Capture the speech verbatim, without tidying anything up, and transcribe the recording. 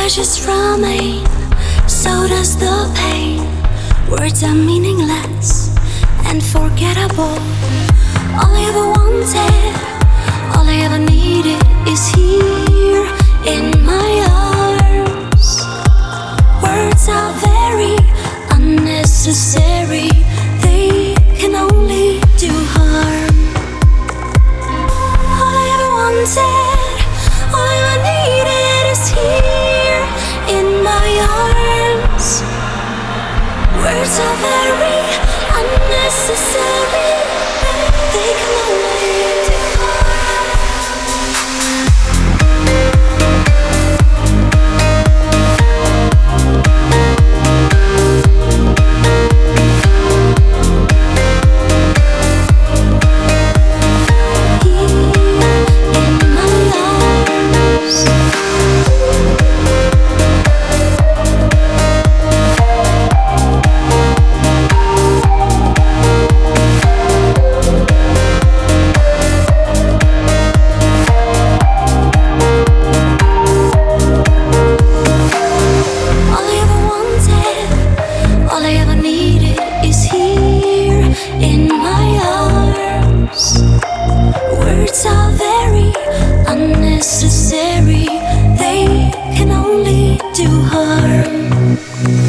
just remain, so does the pain. Words are meaningless and forgettable. All I ever wanted, all I ever needed is here in my arms. Words are very unnecessary, they can only do harm. All I ever wanted, all I ever needed is here in my arms. Words are very unnecessary, they can only do unnecessary, they can only do harm.